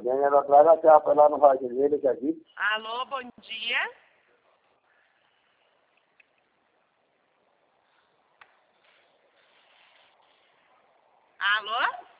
Daniel atrás até apelar no rádio dele que aqui. Alô, bom dia. Alô?